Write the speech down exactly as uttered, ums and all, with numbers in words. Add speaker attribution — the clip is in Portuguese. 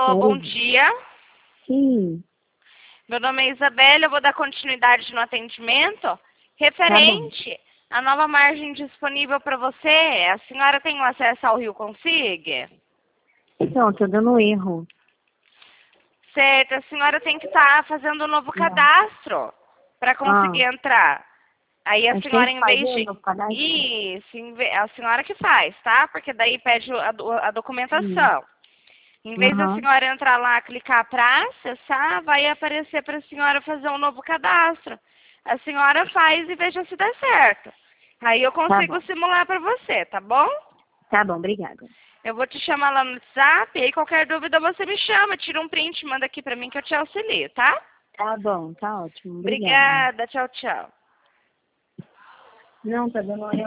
Speaker 1: Alô, bom dia.
Speaker 2: Sim.
Speaker 1: Meu nome é Isabela, eu vou dar continuidade no atendimento referente à nova margem disponível para você. A senhora tem acesso ao Rio Consig?
Speaker 2: Não, tô dando erro.
Speaker 1: Certo, a senhora tem que estar fazendo um novo cadastro para conseguir
Speaker 2: Ah.
Speaker 1: entrar. Aí a
Speaker 2: Mas
Speaker 1: senhora,
Speaker 2: tem que
Speaker 1: em vez
Speaker 2: fazer
Speaker 1: de...
Speaker 2: no cadastro?
Speaker 1: Isso, em ve- a senhora que faz, tá? Porque daí pede a, do- a documentação. Em vez da
Speaker 2: Uhum.
Speaker 1: senhora entrar lá, clicar para acessar, vai aparecer para a senhora fazer um novo cadastro. A senhora faz e veja se dá certo. Aí eu
Speaker 2: Tá
Speaker 1: consigo
Speaker 2: bom.
Speaker 1: simular para você, tá bom?
Speaker 2: Tá bom, obrigada.
Speaker 1: Eu vou te chamar lá no WhatsApp, e aí qualquer dúvida você me chama, tira um print, manda aqui para mim que eu te auxilio, tá?
Speaker 2: Tá bom, tá ótimo. Obrigada.
Speaker 1: Obrigada, tchau, tchau.
Speaker 2: Não, tá dando erro.